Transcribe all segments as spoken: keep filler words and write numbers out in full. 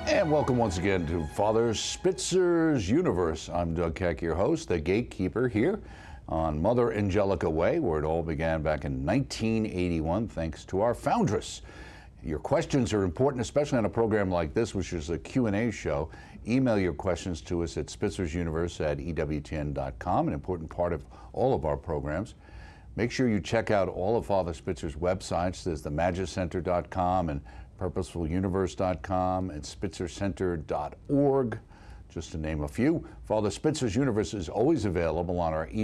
And welcome once again to Father Spitzer's Universe. I'm Doug Keck, your host, the gatekeeper here on Mother Angelica Way, where it all began back in nineteen eighty-one, thanks to our foundress. Your questions are important, especially on a program like this, which is a Q and A show. Email your questions to us at spitzer'suniverse at E W T N dot com, an important part of all of our programs. Make sure you check out all of Father Spitzer's websites. There's the magicenter dot com and purposeful universe dot com and spitzer center dot org, just to name a few. Father Spitzer's Universe is always available on our E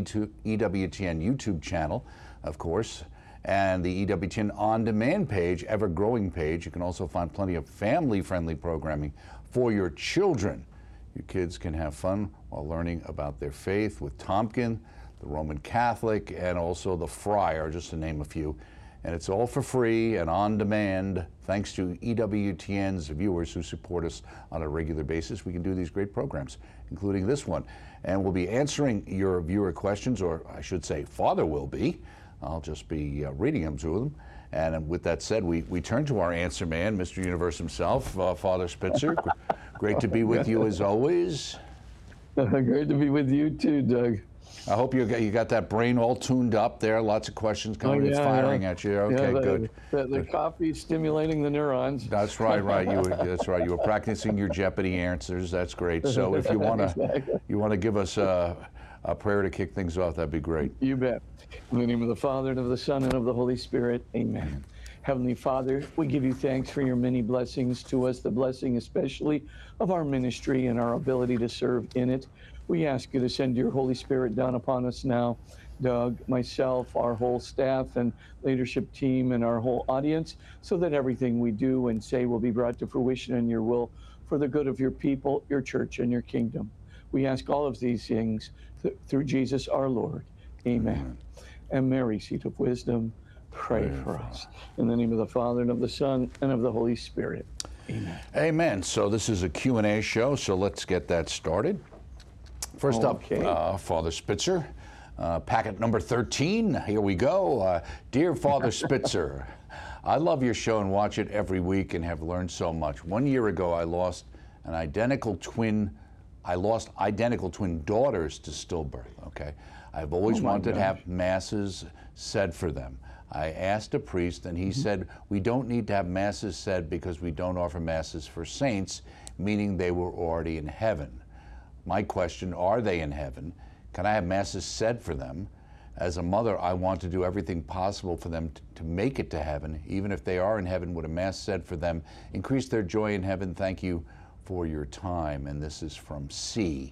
W T N YouTube channel, of course, and the E W T N On Demand page, ever-growing page. You can also find plenty of family-friendly programming for your children. Your kids can have fun while learning about their faith with Tompkin, the Roman Catholic, and also the Friar, just to name a few. And it's all for free and on demand, thanks to E W T N's viewers who support us on a regular basis. We can do these great programs, including this one. And we'll be answering your viewer questions, or I should say, Father will be. I'll just be uh, reading them to them. And with that said, we, we turn to our answer man, Mister Universe himself, uh, Father Spitzer. Great to be with you as always. Great to be with you too, Doug. I hope you got, you got that brain all tuned up there. Lots of questions coming. Oh, yeah, it's firing yeah. at you. Okay, yeah, the, good. The, the coffee stimulating the neurons. That's right, right. You were, that's right. You were practicing your Jeopardy answers. That's great. So if you want to, exactly. you want to give us a, a prayer to kick things off, that'd be great. You bet. In the name of the Father, and of the Son, and of the Holy Spirit. Amen. Amen. Heavenly Father, we give you thanks for your many blessings to us, the blessing especially of our ministry and our ability to serve in it. We ask you to send your Holy Spirit down upon us now, Doug, myself, our whole staff and leadership team, and our whole audience, so that everything we do and say will be brought to fruition in your will for the good of your people, your church, and your kingdom. We ask all of these things th- through Jesus our Lord. Amen. Amen. And Mary, seat of wisdom, pray Amen. For us. In the name of the Father, and of the Son, and of the Holy Spirit. Amen. Amen. So this is a Q and A show, so let's get that started. First okay. up, uh, Father Spitzer, uh, packet number thirteen. Here we go. Uh, Dear Father Spitzer, I love your show and watch it every week and have learned so much. One year ago, I lost an identical twin. I lost identical twin daughters to stillbirth. Okay, I've always oh wanted gosh. to have masses said for them. I asked a priest, and he mm-hmm. said we don't need to have masses said because we don't offer masses for saints, meaning they were already in heaven. My question, are they in heaven? Can I have masses said for them? As a mother, I want to do everything possible for them to, to make it to heaven. Even if they are in heaven, would a mass said for them increase their joy in heaven? Thank you for your time. And this is from C.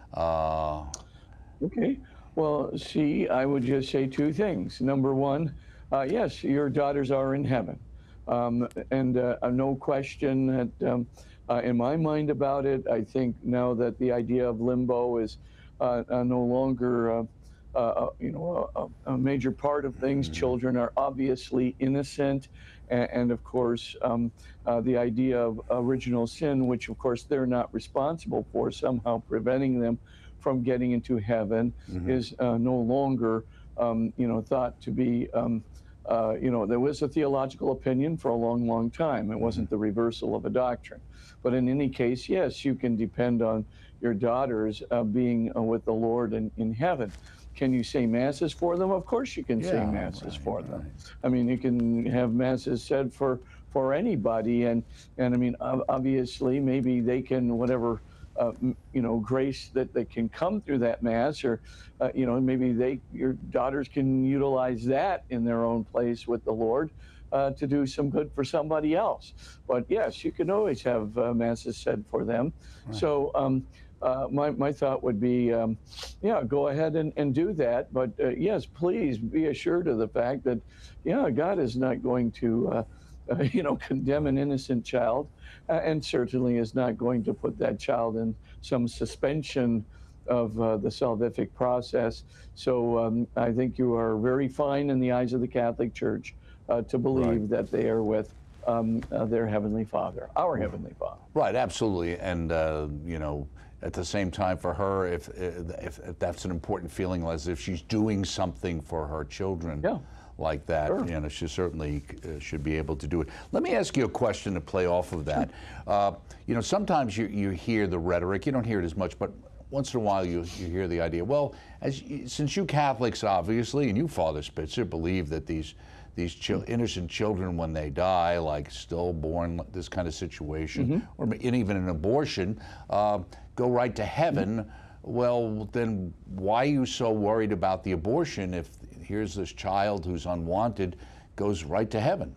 Uh, okay. Well, C, I would just say two things. Number one, uh, yes, your daughters are in heaven. Um, and uh, no question that um, Uh, in my mind about it, I think now that the idea of limbo is uh, uh, no longer, uh, uh, you know, a, a major part of things. Mm-hmm. Children are obviously innocent, and, and of course, um, uh, the idea of original sin, which of course they're not responsible for, somehow preventing them from getting into heaven, mm-hmm. is uh, no longer, um, you know, thought to be. Um, Uh, you know, there was a theological opinion for a long, long time. It wasn't the reversal of a doctrine. But in any case, yes, you can depend on your daughters uh, being uh, with the Lord in, in heaven. Can you say masses for them? Of course you can yeah, say masses right, for right. them. I mean, you can have masses said for, for anybody. And, and I mean, obviously, maybe they can, whatever, Uh, you know, grace that, that can come through that mass, or, uh, you know, maybe they, your daughters can utilize that in their own place with the Lord uh, to do some good for somebody else. But yes, you can always have uh, masses said for them. Right. So um, uh, my, my thought would be, um, yeah, go ahead and, and do that. But uh, yes, please be assured of the fact that, yeah, God is not going to, uh, uh, you know, condemn an innocent child. Uh, and certainly is not going to put that child in some suspension of uh, the salvific process. So um, I think you are very fine in the eyes of the Catholic Church uh, to believe right. that they are with um, uh, their Heavenly Father, our right. Heavenly Father. Right, absolutely. And, uh, you know, at the same time for her, if, if, if that's an important feeling, as if she's doing something for her children. Yeah. like that. Sure. You know, she certainly uh, should be able to do it. Let me ask you a question to play off of that. Uh, you know, sometimes you, you hear the rhetoric, you don't hear it as much, but once in a while you, you hear the idea, well, as since you Catholics obviously, and you, Father Spitzer, believe that these these chil innocent children, when they die, like stillborn, this kind of situation, mm-hmm. or and even an abortion, uh, go right to heaven. Mm-hmm. Well, then why are you so worried about the abortion if here's this child who's unwanted goes right to heaven?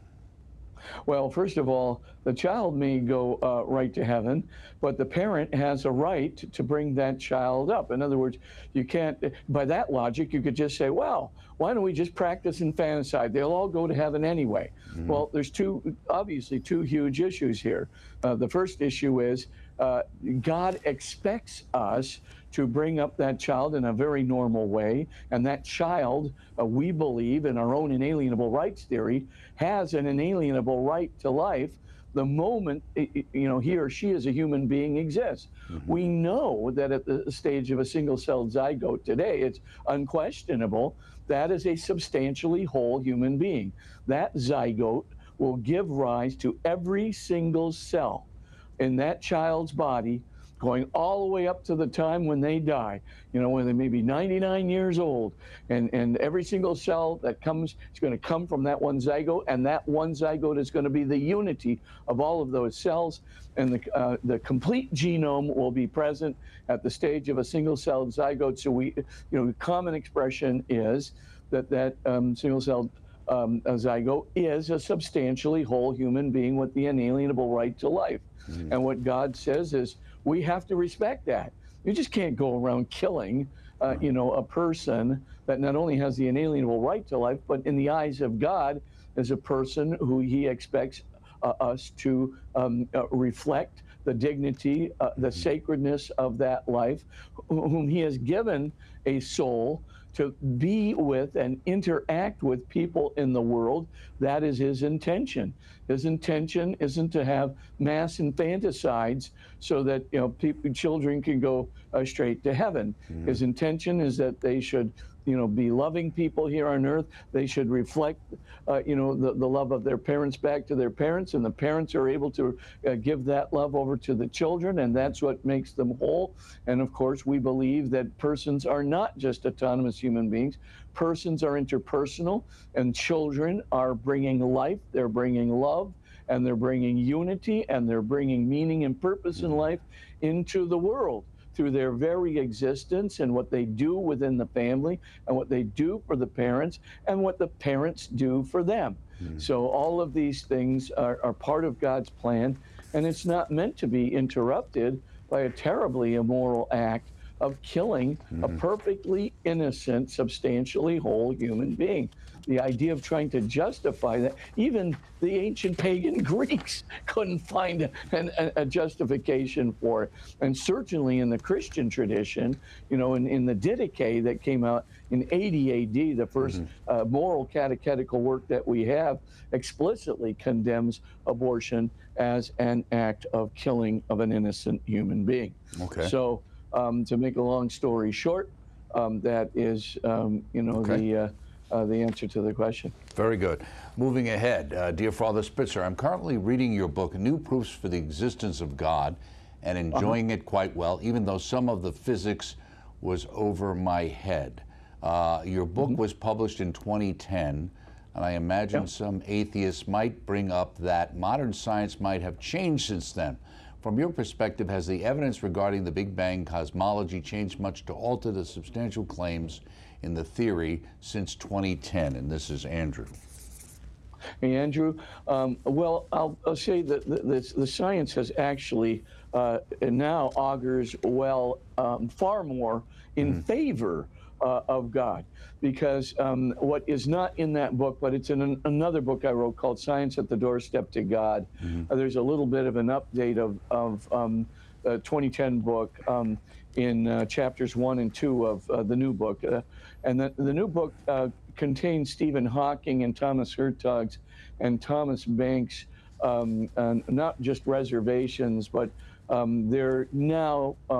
Well, first of all, the child may go uh, right to heaven, but the parent has a right to bring that child up. In other words, you can't, by that logic, you could just say, well, why don't we just practice infanticide? They'll all go to heaven anyway. Mm-hmm. Well, there's two, obviously, two huge issues here. Uh, the first issue is uh, God expects us to bring up that child in a very normal way, and that child, uh, we believe in our own inalienable rights theory, has an inalienable right to life the moment you know he or she as a human being exists. Mm-hmm. We know that at the stage of a single-celled zygote today, it's unquestionable that is a substantially whole human being. That zygote will give rise to every single cell in that child's body, going all the way up to the time when they die, you know, when they may be ninety-nine years old. And, and every single cell that comes is going to come from that one zygote, and that one zygote is going to be the unity of all of those cells. And the, uh, the complete genome will be present at the stage of a single-celled zygote. So we, you know, common expression is that that um, single-celled um, zygote is a substantially whole human being with the inalienable right to life. Mm-hmm. And what God says is, we have to respect that. You just can't go around killing, uh, you know, a person that not only has the inalienable right to life, but in the eyes of God is a person who he expects uh, us to um, uh, reflect the dignity, uh, the sacredness of that life, whom he has given a soul to be with and interact with people in the world. That is his intention. His intention isn't to have mass infanticides so that, you know, people, children can go uh, straight to heaven. Mm-hmm. His intention is that they should, you know, be loving people here on earth. They should reflect, uh, you know, the, the love of their parents back to their parents, and the parents are able to uh, give that love over to the children, and that's what makes them whole. And of course, we believe that persons are not just autonomous human beings. Persons are interpersonal, and children are bringing life, they're bringing love, and they're bringing unity, and they're bringing meaning and purpose in life into the world through their very existence and what they do within the family and what they do for the parents and what the parents do for them. Mm. So all of these things are, are part of God's plan, and it's not meant to be interrupted by a terribly immoral act of killing mm-hmm. a perfectly innocent, substantially whole human being. The idea of trying to justify that, even the ancient pagan Greeks couldn't find a, a justification for it. And certainly in the Christian tradition, you know, in, in the Didache that came out in eighty A D, the first mm-hmm. uh, moral catechetical work that we have, explicitly condemns abortion as an act of killing of an innocent human being. Okay. So um, to make a long story short, um, that is, um, you know, okay. the... Uh, Uh, the answer to the question. Very good. Moving ahead, uh, dear Father Spitzer, I'm currently reading your book, New Proofs for the Existence of God, and enjoying uh-huh. it quite well, even though some of the physics was over my head. Uh, your book mm-hmm. was published in twenty ten, and I imagine yeah. some atheists might bring up that modern science might have changed since then. From your perspective, has the evidence regarding the Big Bang cosmology changed much to alter the substantial claims in the theory since twenty ten? And this is Andrew. Hey, Andrew. Um, well, I'll, I'll say that the, the, the science has actually uh, now augurs well um, far more in mm-hmm. favor uh, of God. Because um, what is not in that book, but it's in an, another book I wrote called Science at the Doorstep to God, mm-hmm. uh, there's a little bit of an update of, of um, the twenty ten book um, in uh, chapters one and two of uh, the new book. Uh, and the, the new book uh, contains Stephen Hawking and Thomas Hertog's and Thomas Banks' um, uh, not just reservations, but um, they're now um,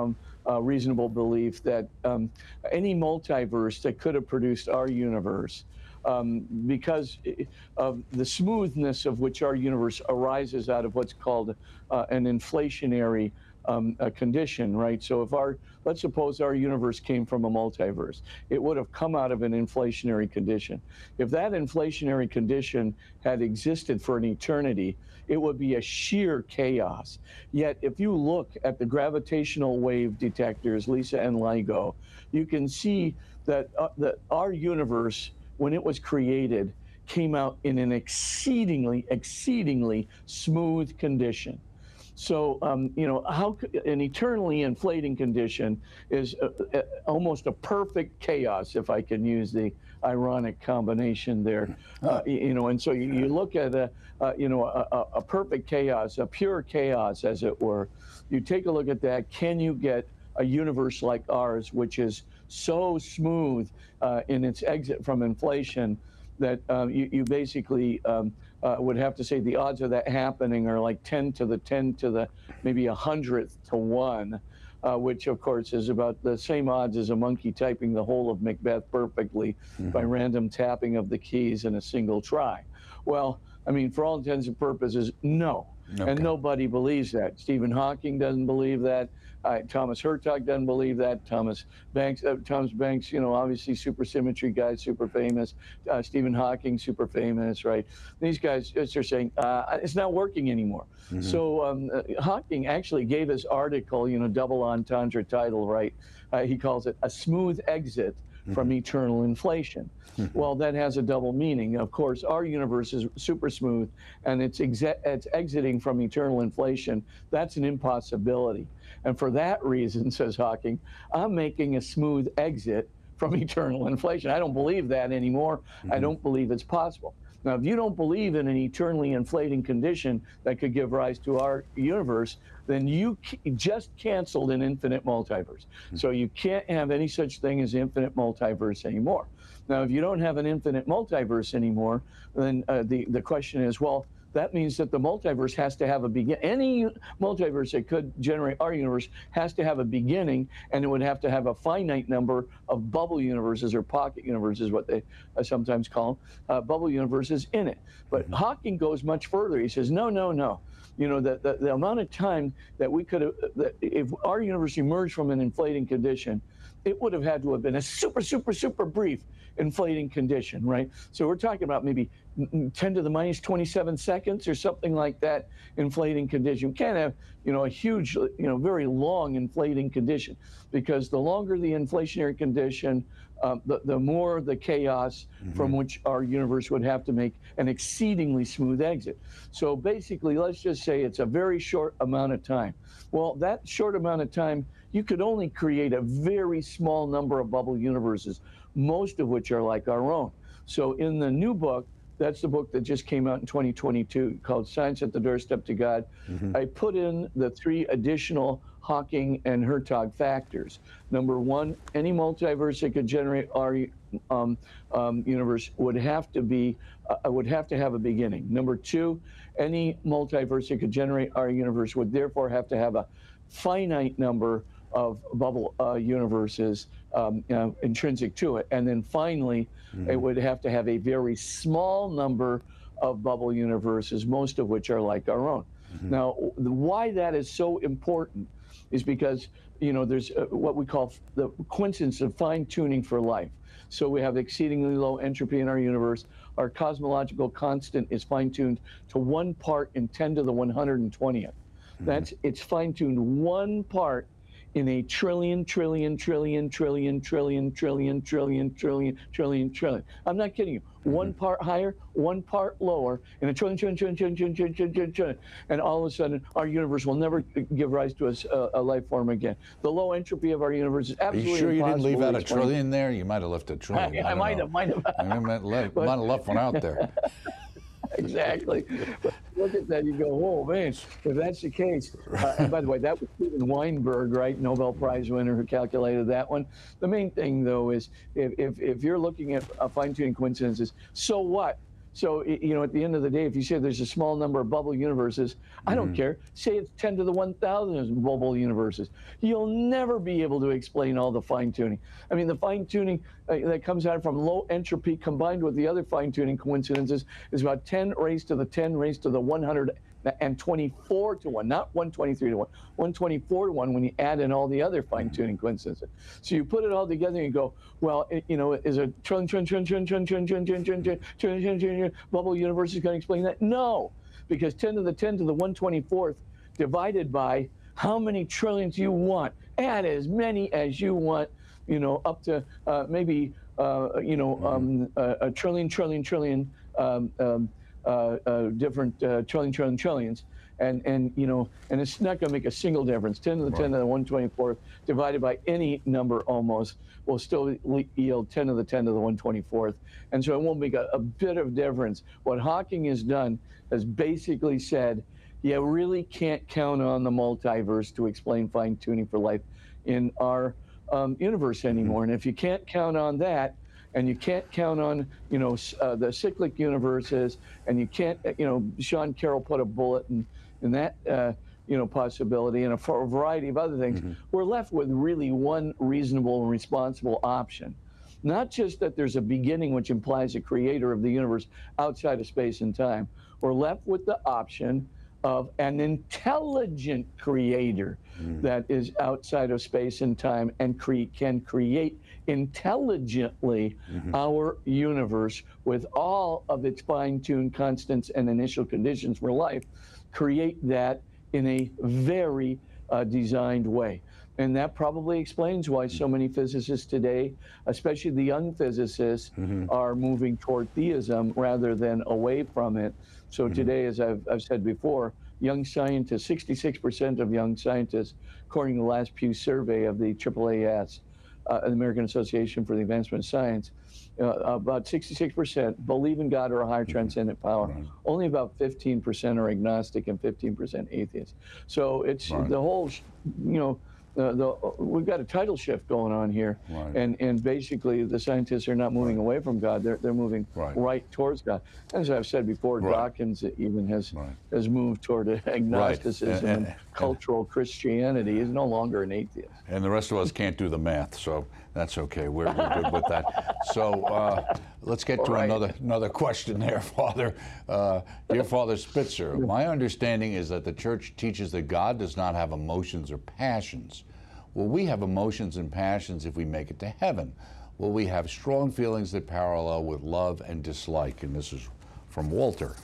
uh, reasonable belief that um, any multiverse that could have produced our universe, um, because of the smoothness of which our universe arises out of what's called uh, an inflationary um, a condition, right? So if our, let's suppose our universe came from a multiverse, it would have come out of an inflationary condition. If that inflationary condition had existed for an eternity, it would be a sheer chaos. Yet if you look at the gravitational wave detectors, LISA and LIGO, you can see that, uh, that our universe, when it was created, came out in an exceedingly, exceedingly smooth condition. So, um, you know, how an eternally inflating condition is uh, uh, almost a perfect chaos, if I can use the ironic combination there. Uh, you know, and so you, you look at a, uh, you know, a, a perfect chaos, a pure chaos, as it were. You take a look at that. Can you get a universe like ours, which is so smooth uh, in its exit from inflation that um, you, you basically um, uh, would have to say the odds of that happening are like ten to the ten to the maybe a hundredth to one, uh, which of course is about the same odds as a monkey typing the whole of Macbeth perfectly mm-hmm. by random tapping of the keys in a single try. Well, I mean, for all intents and purposes, no. Okay. And nobody believes that. Stephen Hawking doesn't believe that. Uh, Thomas Hertog doesn't believe that. Thomas Banks, uh, Thomas Banks, you know, obviously supersymmetry guy, super famous. Uh, Stephen Hawking, super famous, right? These guys are saying uh, it's not working anymore. Mm-hmm. So um, uh, Hawking actually gave his article, you know, double entendre title, right? Uh, he calls it A Smooth Exit from Eternal Inflation. Well, that has a double meaning. Of course, our universe is super smooth, and it's, exe- it's exiting from eternal inflation. That's an impossibility. And for that reason, says Hawking, I'm making a smooth exit from eternal inflation. I don't believe that anymore. Mm-hmm. I don't believe it's possible. Now, if you don't believe in an eternally inflating condition that could give rise to our universe, then you just canceled an infinite multiverse. Mm-hmm. So you can't have any such thing as infinite multiverse anymore. Now, if you don't have an infinite multiverse anymore, then uh, the, the question is, well, that means that the multiverse has to have a begin. Any multiverse that could generate our universe has to have a beginning, and it would have to have a finite number of bubble universes, or pocket universes, what they uh, sometimes call them, uh, bubble universes in it. But mm-hmm. Hawking goes much further. He says, no, no, no. You know, the, the, the amount of time that we could have, that if our universe emerged from an inflating condition, it would have had to have been a super, super, super brief inflating condition, right? So we're talking about maybe ten to the minus twenty-seven seconds or something like that inflating condition. You can't have, you know, a huge, you know, very long inflating condition, because the longer the inflationary condition, um, the, the more the chaos mm-hmm. from which our universe would have to make an exceedingly smooth exit. So basically, let's just say it's a very short amount of time. Well, that short amount of time, you could only create a very small number of bubble universes, most of which are like our own. So in the new book, that's the book that just came out in twenty twenty-two called Science at the Doorstep to God. Mm-hmm. I put in the three additional Hawking and Hertog factors. Number one, any multiverse that could generate our um, um, universe would have to be, uh, would have to have a beginning. Number two, any multiverse that could generate our universe would therefore have to have a finite number of bubble uh, universes um, you know, intrinsic to it. And then finally, mm-hmm. it would have to have a very small number of bubble universes, most of which are like our own. Mm-hmm. Now, the, why that is so important is because, you know, there's uh, what we call the coincidence of fine-tuning for life. So we have exceedingly low entropy in our universe. Our cosmological constant is fine-tuned to one part in ten to the one hundred twentieth. Mm-hmm. That's, it's fine-tuned one part in a trillion, trillion, trillion, trillion, trillion, trillion, trillion, trillion, trillion, trillion. I'm not kidding you. Mm-hmm. One part higher, one part lower, in a trillion, trillion, trillion, trillion, trillion, trillion, trillion, trillion. And all of a sudden, our universe will never give rise to a, a life form again. The low entropy of our universe is absolutely impossible. Are you sure you didn't leave out a trillion there? You might have left a trillion. I, I, I might know. have, might have. I might have left, might have left one out there. Exactly. But look at that, you go, oh man, if that's the case. Uh, and by the way, that was Steven Weinberg, right? Nobel Prize winner who calculated that one. The main thing, though, is if, if, if you're looking at uh, fine-tuning coincidences, so what? So, y- you know, at the end of the day, if you say there's a small number of bubble universes, I don't care. Say it's ten to the one thousand bubble universes. You'll never be able to explain all the fine tuning. I mean, the fine tuning uh, that comes out from low entropy combined with the other fine tuning coincidences is about ten raised to the ten raised to the one hundred twenty-four to one, not one twenty-three to one, one twenty-four to one when you add in all the other fine tuning coincidences. So you put it all together and you go, well, it, you know, is a trillion, trillion, trillion, trillion, trillion, trillion, trillion, trillion, trillion, trillion, trillion bubble universe is going to explain that? No, because ten to the ten to the one twenty-fourth divided by how many trillions you want. Add as many as you want, you know, up to uh, maybe, uh, you know, um, a, a trillion, trillion, trillion, um, um, uh, uh, different uh, trillion, trillion, trillions. And, and, you know, and it's not going to make a single difference. ten to the ten to the one twenty-fourth divided by any number almost will still yield ten to the ten to the one twenty-fourth. And so it won't make a, a bit of difference. What Hawking has done has basically said, you really can't count on the multiverse to explain fine tuning for life in our um, universe anymore. Mm-hmm. And if you can't count on that, and you can't count on, you know, uh, the cyclic universes, and you can't, you know, Sean Carroll put a bullet in, in that, uh, you know, possibility, and a, for a variety of other things. Mm-hmm. We're left with really one reasonable and responsible option. Not just that there's a beginning, which implies a creator of the universe outside of space and time. We're left with the option of an intelligent creator mm. that is outside of space and time and cre- can create intelligently mm-hmm. our universe with all of its fine-tuned constants and initial conditions for life, create that in a very uh, designed way. And that probably explains why so many physicists today, especially the young physicists, mm-hmm. are moving toward theism rather than away from it. So mm-hmm. today, as I've, I've said before, young scientists, sixty-six percent of young scientists, according to the last Pew survey of the triple A S, uh, the American Association for the Advancement of Science, uh, about sixty-six percent believe in God or a higher transcendent power. Right. Only about fifteen percent are agnostic and fifteen percent atheists. So it's right. the whole, you know, Uh, the, we've got a tidal shift going on here, right. and and basically the scientists are not moving right. away from God; they're they're moving right, right towards God. As I've said before, right. Dawkins even has right. has moved toward agnosticism right. and, and, and cultural and, Christianity. He's no longer an atheist. And the rest of us can't do the math, so that's okay. We're, we're good with that. So uh, let's get to right. another another question there, Father. Uh, dear Father Spitzer, my understanding is that the Church teaches that God does not have emotions or passions. Will we have emotions and passions if we make it to heaven? Will we have strong feelings that parallel with love and dislike? And this is from Walter.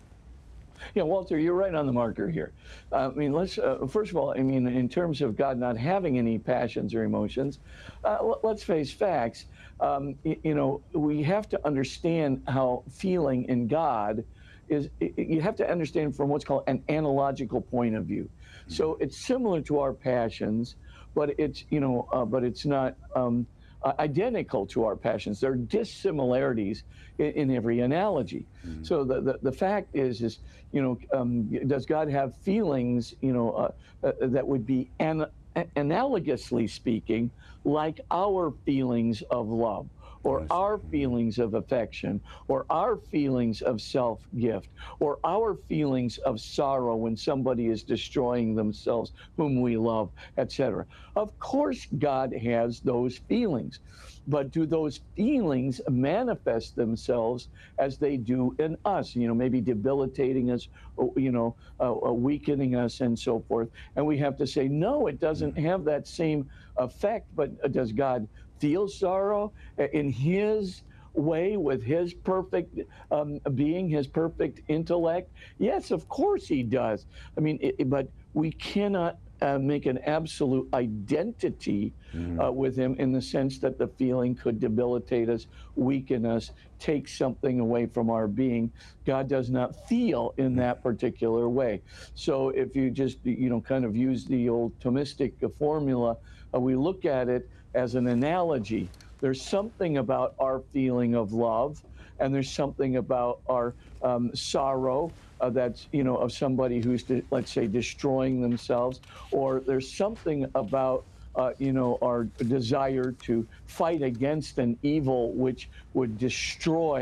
Yeah, Walter, you're right on the marker here. Uh, I mean, let's, uh, first of all, I mean, in terms of God not having any passions or emotions, uh, l- let's face facts. Um, y- you know, we have to understand how feeling in God is, you have to understand from what's called an analogical point of view. So it's similar to our passions, but it's, you know, uh, but it's not um, uh, identical to our passions. There are dissimilarities in, in every analogy. Mm-hmm. So the, the, the fact is, is, you know, um, does God have feelings, you know, uh, uh, that would be an, analogously speaking, like our feelings of love, or our feelings of affection, or our feelings of self-gift, or our feelings of sorrow when somebody is destroying themselves, whom we love, et cetera. Of course, God has those feelings, but do those feelings manifest themselves as they do in us? You know, maybe debilitating us, you know, uh, weakening us, and so forth. And we have to say, no, it doesn't have that same effect. But does God feel sorrow in his way with his perfect um, being, his perfect intellect? Yes, of course he does. I mean, it, but we cannot uh, make an absolute identity mm. uh, with him in the sense that the feeling could debilitate us, weaken us, take something away from our being. God does not feel in that particular way. So if you just, you know, kind of use the old Thomistic formula, uh, we look at it as an analogy. There's something about our feeling of love, and there's something about our um, sorrow uh, that's, you know, of somebody who's, de- let's say, destroying themselves, or there's something about, uh, you know, our desire to fight against an evil which would destroy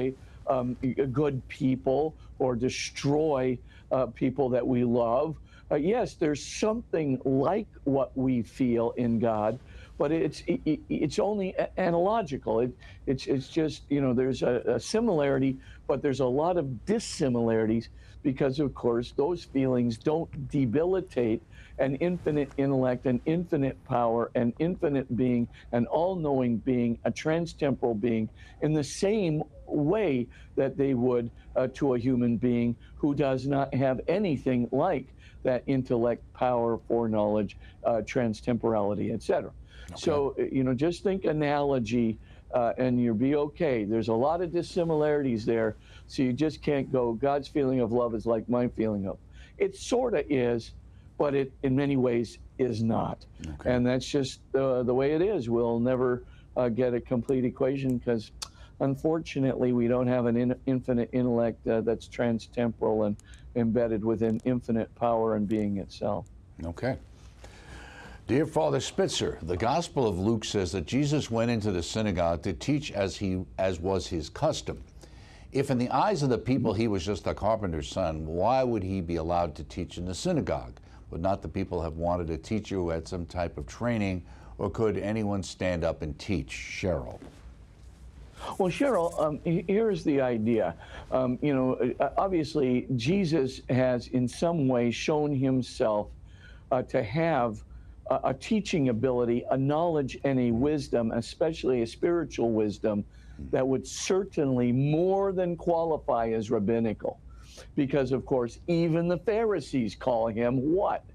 um, good people or destroy uh, people that we love. Uh, yes, there's something like what we feel in God, but it's it, it's only analogical. It, it's it's just, you know, there's a, a similarity, but there's a lot of dissimilarities because, of course, those feelings don't debilitate an infinite intellect, an infinite power, an infinite being, an all-knowing being, a trans-temporal being, in the same way that they would uh, to a human being who does not have anything like that intellect, power, foreknowledge, uh, trans-temporality, et cetera. Okay. So, you know, just think analogy uh, and you'll be okay. There's a lot of dissimilarities there, so you just can't go, God's feeling of love is like my feeling of. It sort of is, but it in many ways is not. Okay. And that's just uh, the way it is. We'll never uh, get a complete equation because unfortunately we don't have an in infinite intellect uh, that's trans-temporal and embedded within infinite power and being itself. Okay. Dear Father Spitzer, the Gospel of Luke says that Jesus went into the synagogue to teach as he as was his custom. If in the eyes of the people he was just a carpenter's son, why would he be allowed to teach in the synagogue? Would not the people have wanted a teacher who had some type of training, or could anyone stand up and teach? Cheryl. Well, Cheryl, um, here's the idea. Um, you know, obviously, Jesus has in some way shown himself uh, to have a, a teaching ability, a knowledge, and a wisdom, especially a spiritual wisdom, that would certainly more than qualify as rabbinical. Because, of course, even the Pharisees call him what?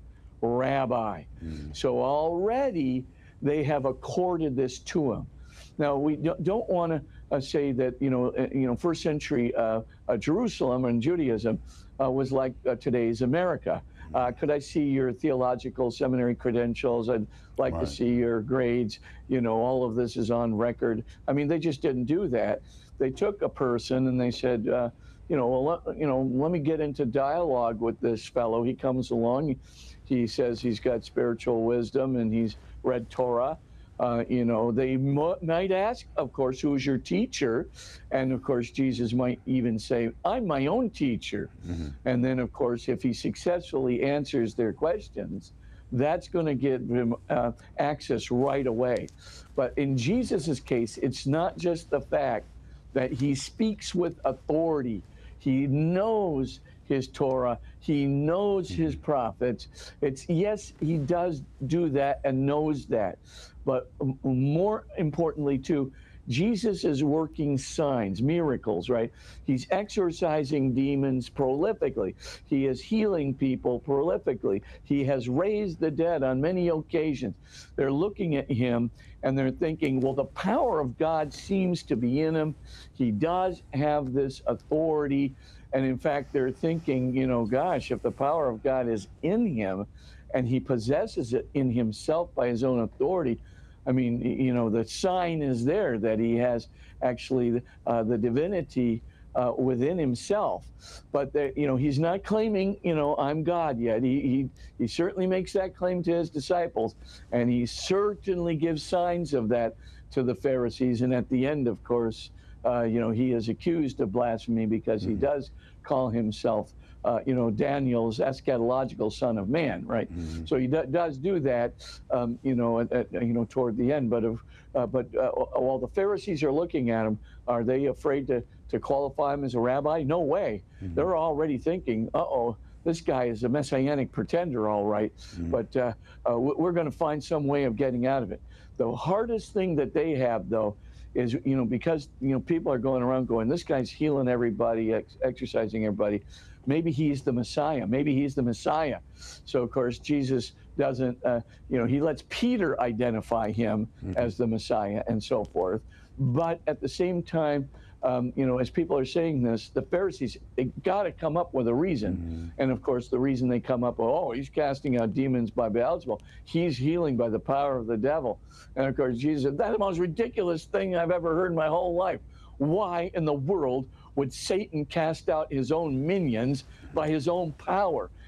Rabbi. Mm. So already they have accorded this to him. Now, we don't want to uh, say that, you know, uh, you know, first century uh, uh, Jerusalem and Judaism uh, was like uh, today's America. Uh, could I see your theological seminary credentials? I'd like right. to see your grades. You know, all of this is on record. I mean, they just didn't do that. They took a person and they said, uh, you know, well, let, you know, let me get into dialogue with this fellow. He comes along. He says he's got spiritual wisdom and he's read Torah. Uh, you know, they might ask, of course, who's your teacher? And of course, Jesus might even say, I'm my own teacher. Mm-hmm. And then, of course, if he successfully answers their questions, that's going to give him uh, access right away. But in Jesus's case, it's not just the fact that he speaks with authority. He knows his Torah. He knows his prophets. It's, yes, he does do that and knows that. But more importantly, too, Jesus is working signs, miracles, right? He's exorcising demons prolifically. He is healing people prolifically. He has raised the dead on many occasions. They're looking at him and they're thinking, well, the power of God seems to be in him. He does have this authority. And in fact, they're thinking, you know, gosh, if the power of God is in him and he possesses it in himself by his own authority, I mean, you know, the sign is there that he has actually uh, the divinity uh, within himself. But, there, you know, he's not claiming, you know, I'm God yet. He, he, he certainly makes that claim to his disciples, and he certainly gives signs of that to the Pharisees. And at the end, of course, uh, you know, he is accused of blasphemy because mm-hmm. he does call himself Uh, you know, Daniel's eschatological son of man, right? Mm-hmm. So he do, does do that, um, you know, at, at, you know, toward the end. But of, uh, but uh, while the Pharisees are looking at him, are they afraid to to qualify him as a rabbi? No way. Mm-hmm. They're already thinking, uh-oh, this guy is a messianic pretender, all right. Mm-hmm. But uh, uh, we're going to find some way of getting out of it. The hardest thing that they have, though, is, you know, because, you know, people are going around going, this guy's healing everybody, ex exercising everybody. Maybe he's the Messiah. Maybe he's the Messiah. So, of course, Jesus doesn't, uh, you know, he lets Peter identify him mm-hmm. as the Messiah and so forth. But at the same time, um, you know, as people are saying this, the Pharisees, they got to come up with a reason. Mm-hmm. And, of course, the reason they come up with, oh, he's casting out demons by Beelzebul. He's healing by the power of the devil. And, of course, Jesus said, that's the most ridiculous thing I've ever heard in my whole life. Why in the world would Satan cast out his own minions by his own power?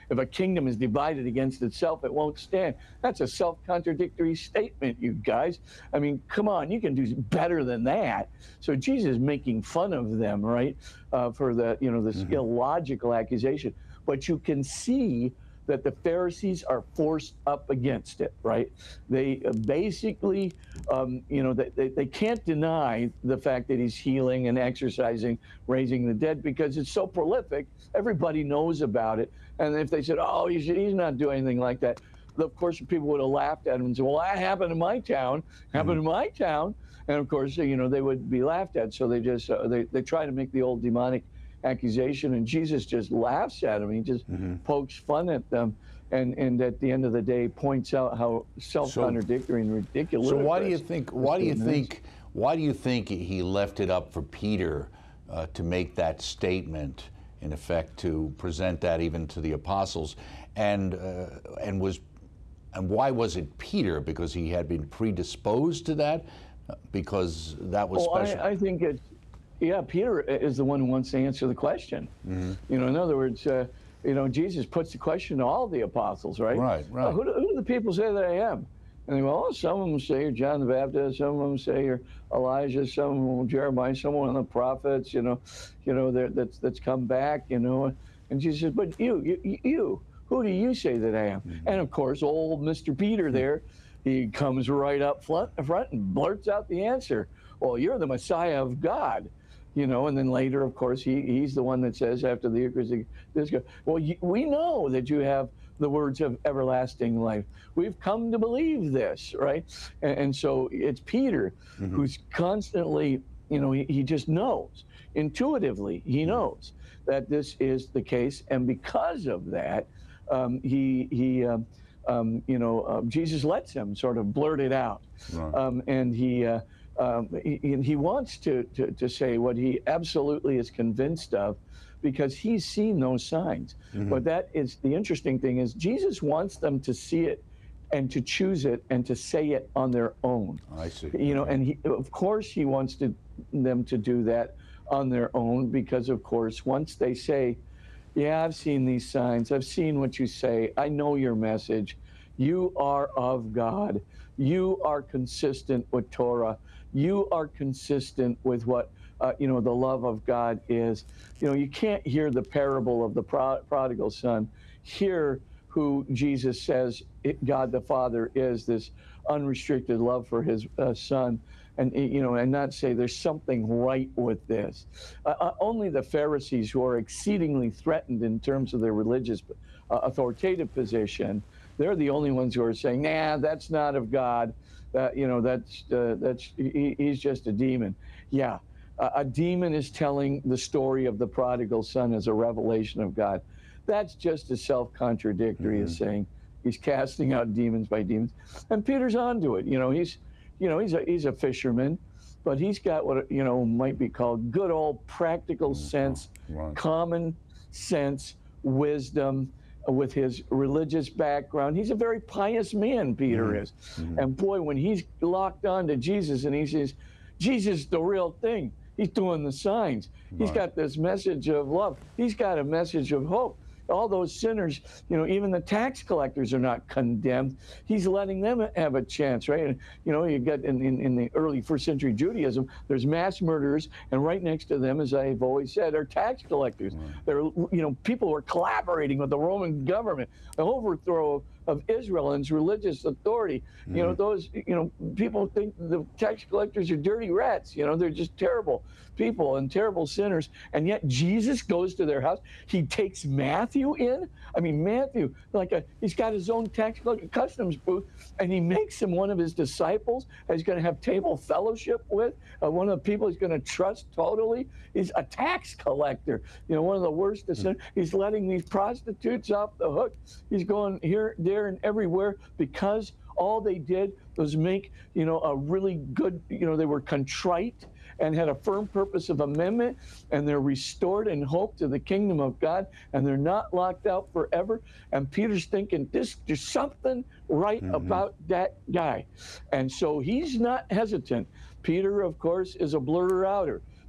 if a kingdom is divided against itself, it won't stand. That's a self-contradictory statement, you guys. I mean, come on, you can do better than that. So Jesus is making fun of them, right, uh, for the, you know, this mm-hmm. illogical accusation. But you can see that the Pharisees are forced up against it, right? They uh, basically, um, you know, they, they, they can't deny the fact that he's healing and exercising, raising the dead, because it's so prolific. Everybody knows about it. And if they said, oh, he's, he's not doing anything like that, of course, people would have laughed at him and said, well, that happened in my town, happened mm-hmm. in my town. And of course, you know, they would be laughed at. So they just, uh, they, they try to make the old demonic accusation, and Jesus just laughs at them. He just mm-hmm. pokes fun at them, and and at the end of the day points out how self-contradictory so, and ridiculous. So why do you think? Why do you think? Why do you think he left it up for Peter uh, to make that statement? In effect, to present that even to the apostles, and uh, and was, and why was it Peter? Because he had been predisposed to that, because that was well, special. I, I think it's. Yeah, Peter is the one who wants to answer the question. Mm-hmm. You know, in other words, uh, you know, Jesus puts the question to all the apostles, right? Right, right. Oh, who, do, who do the people say that I am? And they go, oh, some of them say you're John the Baptist, some of them say you're Elijah, some of them Jeremiah, some of them the prophets, you know, you know, that's that's come back, you know. And Jesus says, but you, you, you, who do you say that I am? Mm-hmm. And of course, old Mister Peter there, he comes right up front, front and blurts out the answer. Well, you're the Messiah of God. You know, and then later, of course, he, he's the one that says after the Eucharist, this guy, well, you, we know that you have the words of everlasting life. We've come to believe this, right? And, and so it's Peter mm-hmm. who's constantly, you know, he, he just knows, intuitively, he knows that this is the case. And because of that, um, he, he um, um, you know, uh, Jesus lets him sort of blurt it out. Right. Um, and he... Uh, Um, he, he wants to, to, to say what he absolutely is convinced of, because he's seen those signs. Mm-hmm. But that is the interesting thing is Jesus wants them to see it and to choose it and to say it on their own. I see. You know, and he, of course he wants to, them to do that on their own, because of course once they say, yeah, I've seen these signs, I've seen what you say, I know your message, you are of God, you are consistent with Torah, you are consistent with what, uh, you know, the love of God is. You know, you can't hear the parable of the pro- prodigal son, hear who Jesus says it, God the Father is, this unrestricted love for his uh, son, and, you know, and not say there's something right with this. Uh, uh, only the Pharisees, who are exceedingly threatened in terms of their religious uh, authoritative position, they're the only ones who are saying, nah, that's not of God. That, you know, that's, uh, that's he, he's just a demon. Yeah, uh, a demon is telling the story of the prodigal son as a revelation of God. That's just as self-contradictory mm-hmm. as saying he's casting out demons by demons. And Peter's onto it. You know, he's, you know, he's a, he's a fisherman, but he's got what, you know, might be called good old practical mm-hmm. sense, right. common sense, wisdom, with his religious background. He's a very pious man, Peter mm-hmm. is. Mm-hmm. And boy, when he's locked on to Jesus and he says, Jesus is the real thing, he's doing the signs. Right. He's got this message of love. He's got a message of hope. All those sinners, you know, even the tax collectors are not condemned. He's letting them have a chance, right? And, you know, you got in, in, in the early first century Judaism, there's mass murderers, and right next to them, as I've always said, are tax collectors. Right. They're, you know, people who are collaborating with the Roman government, the overthrow of Israel and its religious authority. Mm-hmm. You know, those, you know, people think the tax collectors are dirty rats. You know, they're just terrible people and terrible sinners. And yet Jesus goes to their house. He takes Matthew in. I mean, Matthew, like a, he's got his own tax collector customs booth, and he makes him one of his disciples that he's going to have table fellowship with. Uh, one of the people he's going to trust totally. He's a tax collector. You know, one of the worst of sinners. Mm-hmm. He's letting these prostitutes off the hook. He's going here, there, and everywhere because all they did was make, you know, a really good, you know, they were contrite and had a firm purpose of amendment, and they're restored in hope to the kingdom of God, and they're not locked out forever. And Peter's thinking, this, there's something right mm-hmm. about that guy. And so he's not hesitant. Peter, of course, is a blurter outer.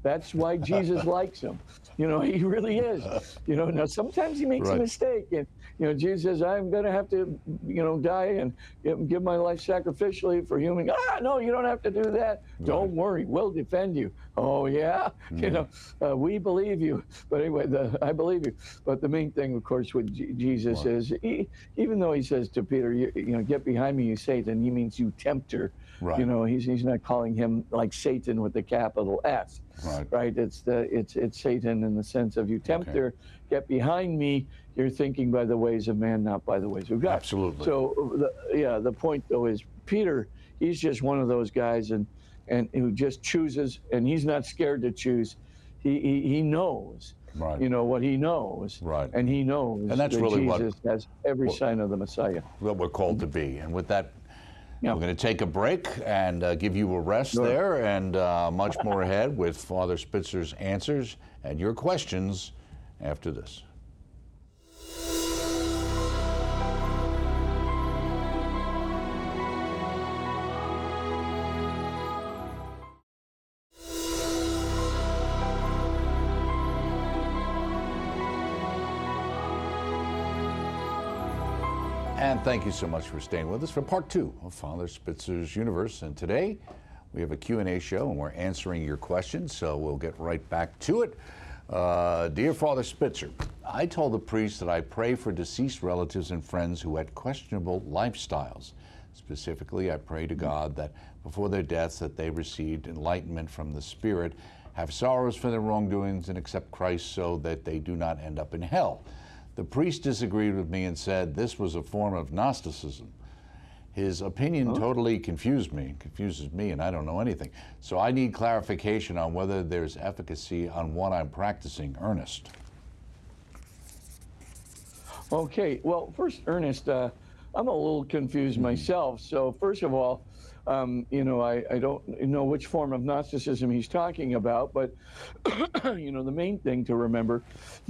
That's why Jesus likes him. You know, he really is. You know, now sometimes he makes Right. a mistake, and you know, Jesus says, "I'm going to have to, you know, die and give, give my life sacrificially for human." Ah, no, you don't have to do that. Right. Don't worry, we'll defend you. Oh yeah, you know, uh, we believe you. But anyway, the, I believe you. But the main thing, of course, with J- Jesus Right. is, he, even though he says to Peter, you, you know, get behind me, you Satan, he means you tempter. Right. You know, he's he's not calling him like Satan with the capital S. Right. Right. It's the it's it's Satan in the sense of you tempter. Get behind me. You're thinking by the ways of man, not by the ways of God. Absolutely. So the, yeah, the point though is Peter. He's just one of those guys, and and who just chooses, and he's not scared to choose. He he, he knows. Right. You know what he knows. Right. And he knows And that's that really what- Jesus has every what- sign of the Messiah. What we're called to be. And with that, Yeah. we're going to take a break and uh, give you a rest Sure. there, and uh, much more ahead with Father Spitzer's answers and your questions after this. And thank you so much for staying with us for part two of Father Spitzer's Universe. And today we have a Q and A show, and we're answering your questions, so we'll get right back to it. Uh, Dear Father Spitzer, I told the priest that I pray for deceased relatives and friends who had questionable lifestyles. Specifically, I pray to God that before their deaths that they received enlightenment from the Spirit, have sorrows for their wrongdoings, and accept Christ so that they do not end up in hell. The priest disagreed with me and said this was a form of Gnosticism. His opinion totally confused me, confuses me, and I don't know anything. So I need clarification on whether there's efficacy on what I'm practicing. Ernest. Okay, well, first, Ernest, uh, I'm a little confused myself. So, first of all, um, you know, I, I don't know which form of Gnosticism he's talking about, but, you know, the main thing to remember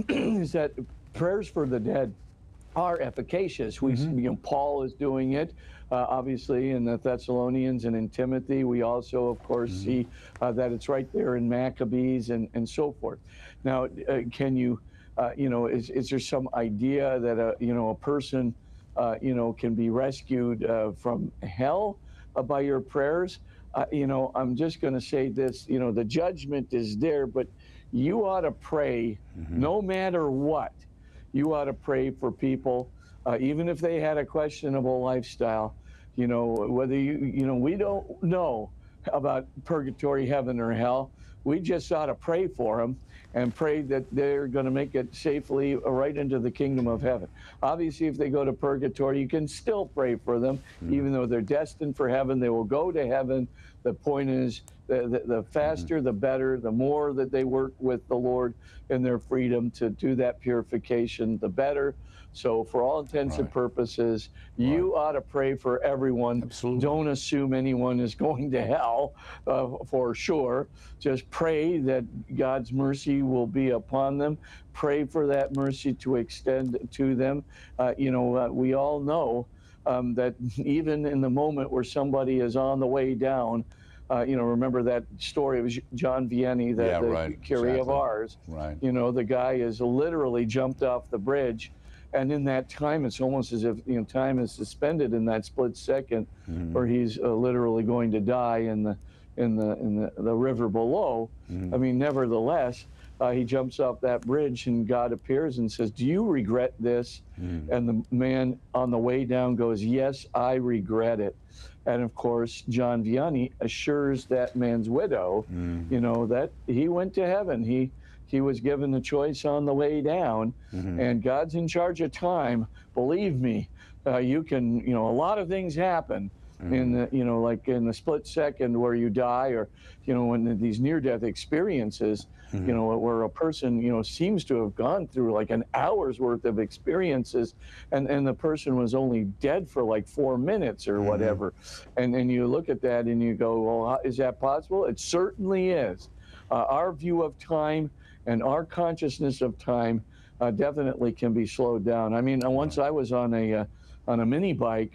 is that prayers for the dead are efficacious. We, you know, Paul is doing it, uh, obviously, in the Thessalonians and in Timothy. We also, of course, see uh, that it's right there in Maccabees and, and so forth. Now, uh, can you, uh, you know, is, is there some idea that, a, you know, a person, uh, you know, can be rescued uh, from hell uh, by your prayers? Uh, you know, I'm just going to say this, you know, the judgment is there, but you ought to pray no matter what. You ought to pray for people, uh, even if they had a questionable lifestyle. You know, whether you, you know, we don't know about purgatory, heaven, or hell. We just ought to pray for them and pray that they're going to make it safely right into the kingdom of heaven. Obviously, if they go to purgatory, you can still pray for them, mm-hmm. even though they're destined for heaven. They will go to heaven. The point is, the, the, the faster, mm-hmm. the better, the more that they work with the Lord in their freedom to do that purification, the better. So for all intents right. and purposes, you right. ought to pray for everyone. Absolutely. Don't assume anyone is going to hell, uh, for sure. Just pray that God's mercy will be upon them. Pray for that mercy to extend to them. Uh, you know, uh, we all know um, that even in the moment where somebody is on the way down, Uh, you know, remember that story? It was John Vianney, the, yeah, the right. Curie exactly. of Ars. Right. You know, the guy is literally jumped off the bridge, and in that time, it's almost as if you know time is suspended in that split second, mm-hmm. where he's uh, literally going to die in the in the in the, the river below. Mm-hmm. I mean, nevertheless, uh, he jumps off that bridge, and God appears and says, "Do you regret this?" Mm-hmm. And the man on the way down goes, "Yes, I regret it." And of course, John Vianney assures that man's widow, mm. you know, that he went to heaven. He he was given the choice on the way down, mm-hmm. and God's in charge of time. Believe me, uh, you can, you know, a lot of things happen mm-hmm. in the, you know, like in the split second where you die, or, you know, in these near-death experiences, mm-hmm. you know, where a person, you know, seems to have gone through like an hour's worth of experiences, and, and the person was only dead for like four minutes or mm-hmm. whatever. And and you look at that and you go, well, is that possible? It certainly is. Uh, our view of time and our consciousness of time uh, definitely can be slowed down. I mean, once I was on a uh, on a mini bike,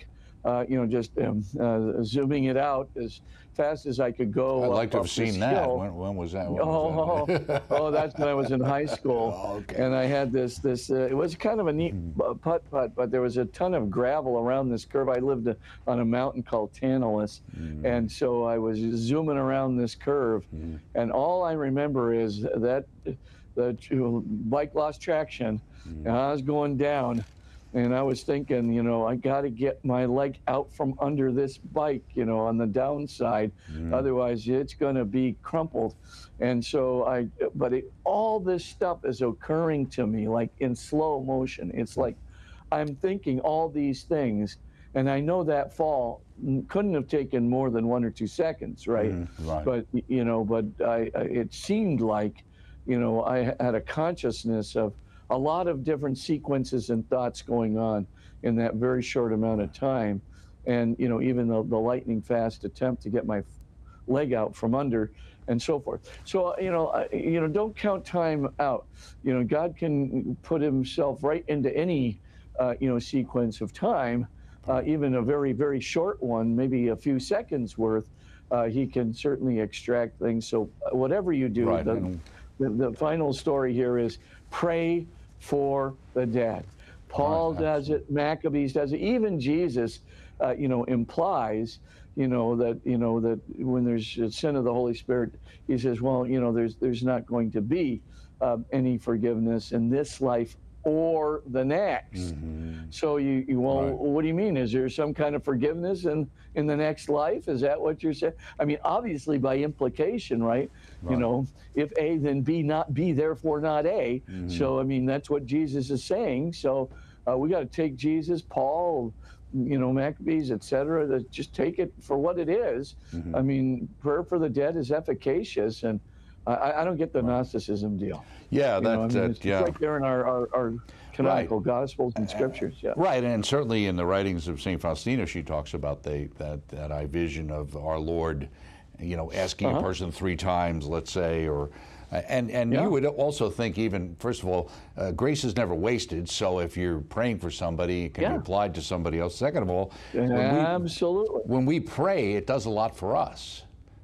uh, you know, just um, uh, zooming it out as fast as I could go. I'd up, like to have up this seen that. hill. When, when was that? When Oh, was that? oh, oh, that's when I was in high school, Oh, okay. and I had this, this, uh, it was kind of a neat uh, putt-putt, but there was a ton of gravel around this curve. I lived uh, on a mountain called Tantalus, and so I was zooming around this curve, and all I remember is that the bike lost traction, and I was going down, and I was thinking, you know, I got to get my leg out from under this bike, you know, on the downside. Mm. Otherwise, it's going to be crumpled. And so I, but it, all this stuff is occurring to me like in slow motion. It's like I'm thinking all these things, and I know that fall couldn't have taken more than one or two seconds, right? Mm, right. But, you know, but I, I, it seemed like, you know, I had a consciousness of a lot of different sequences and thoughts going on in that very short amount of time. And, you know, even the, the lightning fast attempt to get my leg out from under and so forth. So, you know, I, you know, don't count time out. You know, God can put himself right into any, uh, you know, sequence of time, uh, even a very, very short one, maybe a few seconds worth. Uh, he can certainly extract things. So whatever you do, right. the, the, the final story here is pray for the dead. Paul right, does it, Maccabees does it, even Jesus, uh, you know, implies, you know, that, you know, that when there's a sin of the Holy Spirit, he says, well, you know, there's there's not going to be uh, any forgiveness in this life or the next. Mm-hmm. So you, you well, right. what do you mean? Is there some kind of forgiveness in, in the next life? Is that what you're saying? I mean, obviously by implication, right? right. You know, if A, then B, not B, therefore not A. Mm-hmm. So, I mean, that's what Jesus is saying. So uh, we got to take Jesus, Paul, you know, Maccabees, et cetera, just take it for what it is. Mm-hmm. I mean, prayer for the dead is efficacious, and I, I don't get the right. Gnosticism deal. Yeah, you that, know, I mean, that it's yeah. right there in our, our, our canonical right. Gospels and Scriptures. Yeah. Right, and certainly in the writings of Saint Faustina, she talks about the, that, that I vision of our Lord, you know, asking uh-huh. a person three times, let's say, or and and yeah. you would also think even, first of all, uh, grace is never wasted, so if you're praying for somebody, it can yeah. be applied to somebody else. Second of all, when absolutely. We, when we pray, it does a lot for us.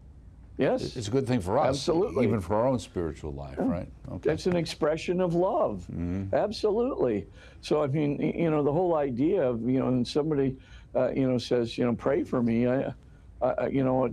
Yes. It's a good thing for us. Absolutely. Even for our own spiritual life, yeah. right? Okay. It's an expression of love. Mm-hmm. Absolutely. So, I mean, you know, the whole idea of, you know, and somebody, uh, you know, says, you know, pray for me, I, I you know,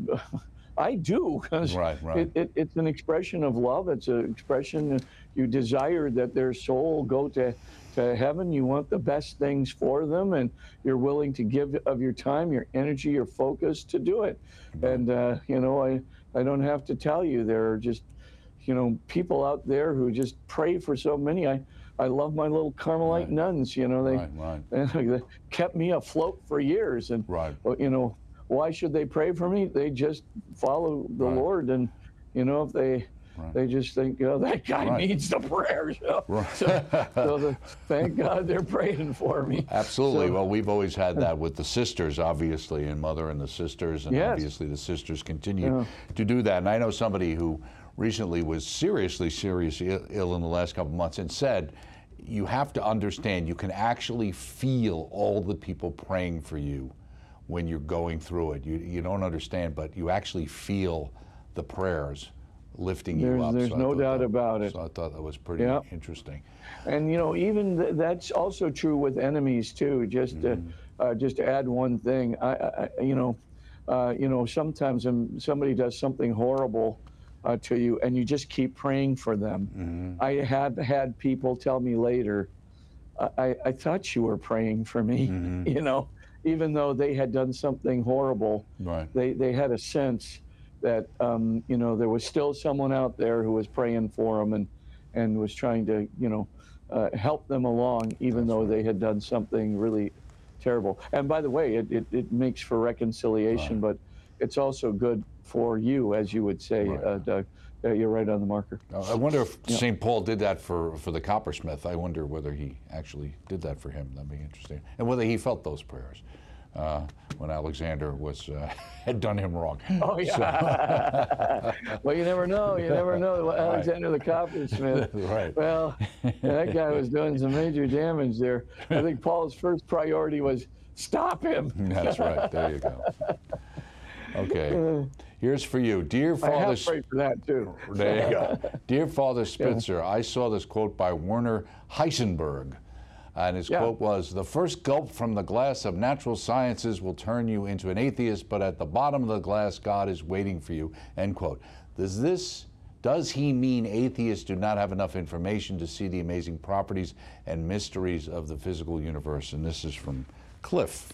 I do, because right, right. it, it, it's an expression of love. It's an expression that you desire that their soul go to, to heaven. You want the best things for them, and you're willing to give of your time, your energy, your focus to do it. Right. And, uh, you know, I, I don't have to tell you, there are just, you know, people out there who just pray for so many. I, I love my little Carmelite right. nuns, you know, they, right, right. they kept me afloat for years. And, right. you know, why should they pray for me? They just follow the right. Lord. And, you know, if they, right. they just think, oh, that guy right. needs the prayers. So, right. so, so the, thank God they're praying for me. Absolutely. So, well, we've always had that with the sisters, obviously, and Mother and the sisters. And yes. obviously the sisters continue yeah. to do that. And I know somebody who recently was seriously, seriously Ill in the last couple of months and said, you have to understand, you can actually feel all the people praying for you when you're going through it. You, you don't understand, but you actually feel the prayers lifting there's, you up. There's so no doubt that, about it. So I thought that was pretty yep. interesting. And, you know, even th that's also true with enemies, too. Just, mm-hmm. to, uh, just to add one thing, I, I, you know, uh, you know, sometimes when somebody does something horrible uh, to you, and you just keep praying for them. Mm-hmm. I have had people tell me later, I, I thought you were praying for me, mm-hmm. you know, even though they had done something horrible. Right. They, they had a sense that, um, you know, there was still someone out there who was praying for them and, and was trying to, you know, uh, help them along, even That's though right. they had done something really terrible. And by the way, it, it, it makes for reconciliation, right. but it's also good for you, as you would say, right. uh, Doug. Uh, you're right on the marker. Uh, I wonder if yeah. Saint Paul did that for, for the coppersmith. I wonder whether he actually did that for him. That'd be interesting. And whether he felt those prayers uh, when Alexander was uh, had done him wrong. Oh, yeah. So. Well, you never know. You never know. Alexander right. the coppersmith. Right. Well, that guy was doing some major damage there. I think Paul's first priority was Stop him. That's right. There you go. Okay. Here's for you. Dear I Father... have prayed for that, too. There you go. Dear Father Spitzer, I saw this quote by Werner Heisenberg. And his Yeah. quote was, "The first gulp from the glass of natural sciences will turn you into an atheist, but at the bottom of the glass, God is waiting for you." End quote. Does this, does he mean atheists do not have enough information to see the amazing properties and mysteries of the physical universe? And this is from Cliff.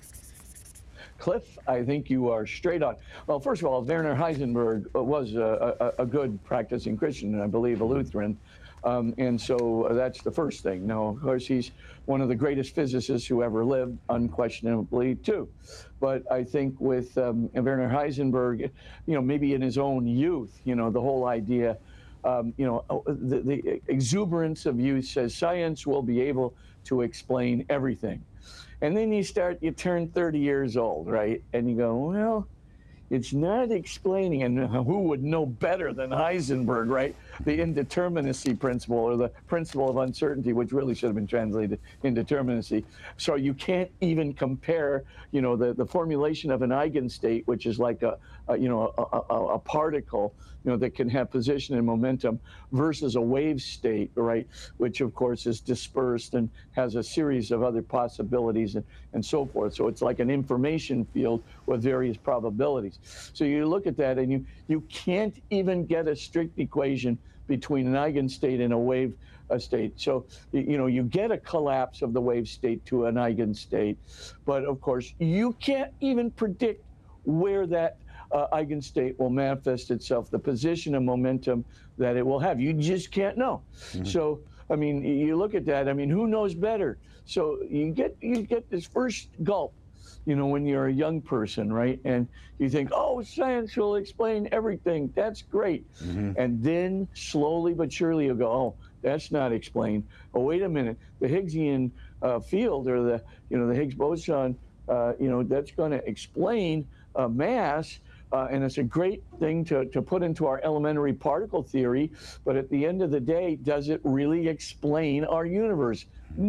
Cliff, I think you are straight on. Well, first of all, Werner Heisenberg was a, a, a good practicing Christian, and I believe a Lutheran. Um, and so that's the first thing. Now, of course, he's one of the greatest physicists who ever lived, unquestionably, too. But I think with um, Werner Heisenberg, you know, maybe in his own youth, you know, the whole idea, um, you know, the, the exuberance of youth says science will be able to explain everything. And then you start, you turn thirty years old, right? And you go, well, it's not explaining, and who would know better than Heisenberg, right? The indeterminacy principle, or the principle of uncertainty, which really should have been translated indeterminacy. So you can't even compare, you know, the, the formulation of an eigenstate, which is like a, a you know, a, a, a particle, you know, that can have position and momentum, versus a wave state, right? Which of course is dispersed and has a series of other possibilities and, and so forth. So it's like an information field with various probabilities. So you look at that and you, you can't even get a strict equation between an eigenstate and a wave uh, state. So, you know, you get a collapse of the wave state to an eigenstate, but of course you can't even predict where that uh, eigenstate will manifest itself, the position and momentum that it will have. You just can't know. Mm-hmm. So, I mean, you look at that, I mean, who knows better? So you get, you get this first gulp, you know, when you're a young person, right? And you think, oh, science will explain everything. That's great. Mm-hmm. And then slowly but surely you'll go, oh, that's not explained. Oh, wait a minute. The Higgsian uh, field, or the, you know, the Higgs boson, uh, you know, that's going to explain uh, mass. Uh, and it's a great thing to, to put into our elementary particle theory. But at the end of the day, does it really explain our universe?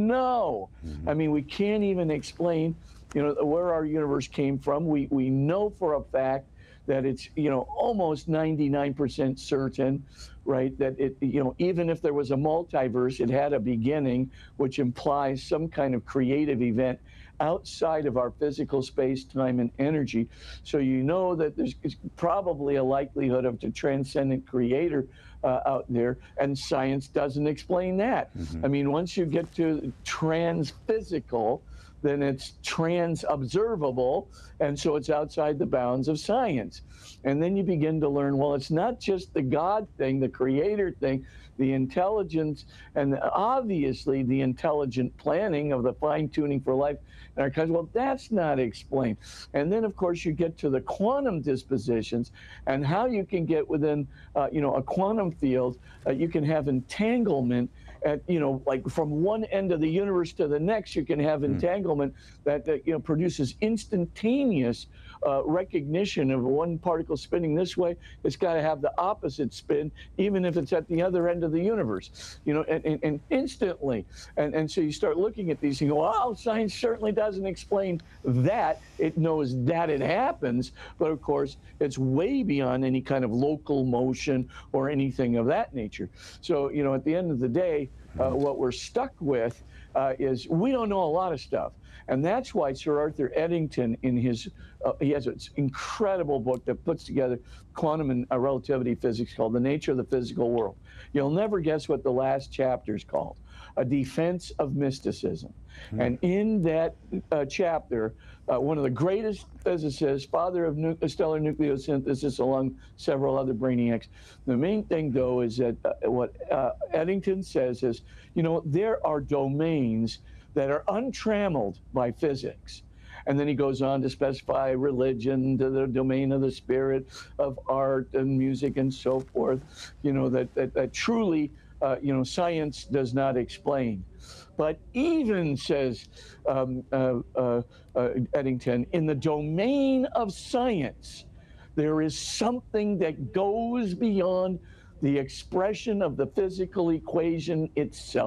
No. Mm-hmm. I mean, we can't even explain, you know, where our universe came from. We we know for a fact that it's, you know, almost ninety-nine percent certain, right, that it, you know, even if there was a multiverse, it had a beginning, which implies some kind of creative event outside of our physical space, time, and energy. So you know that there's probably a likelihood of the transcendent creator uh, out there, and science doesn't explain that. Mm-hmm. I mean, once you get to trans-physical, then it's trans-observable, and so it's outside the bounds of science. And then you begin to learn, well, it's not just the God thing, the creator thing, the intelligence, and obviously the intelligent planning of the fine-tuning for life in our country. Well, that's not explained. And then, of course, you get to the quantum dispositions and how you can get within, uh, you know, a quantum field. Uh, you can have entanglement at, you know, like from one end of the universe to the next. You can have entanglement mm. that, that, you know, produces instantaneous uh, recognition of one particle spinning this way. It's got to have the opposite spin, even if it's at the other end of the universe, you know, and, and, and instantly. And, and so you start looking at these and go, oh, science certainly doesn't explain that. It knows that it happens, but of course, it's way beyond any kind of local motion or anything of that nature. So, you know, at the end of the day, uh, what we're stuck with uh, is we don't know a lot of stuff. And that's why Sir Arthur Eddington, in his, uh, he has an incredible book that puts together quantum and uh, relativity physics called The Nature of the Physical World. You'll never guess what the last chapter is called, A Defense of Mysticism. Mm-hmm. And in that uh, chapter, uh, one of the greatest physicists, father of nu stellar nucleosynthesis, along several other brainiacs. The main thing, though, is that uh, what uh, Eddington says is, you know, there are domains that are untrammeled by physics. And then he goes on to specify religion, to the domain of the spirit, of art and music and so forth, you know, that, that, that truly, uh, you know, science does not explain. But even, says um, uh, uh, uh, Eddington, in the domain of science, there is something that goes beyond the expression of the physical equation itself.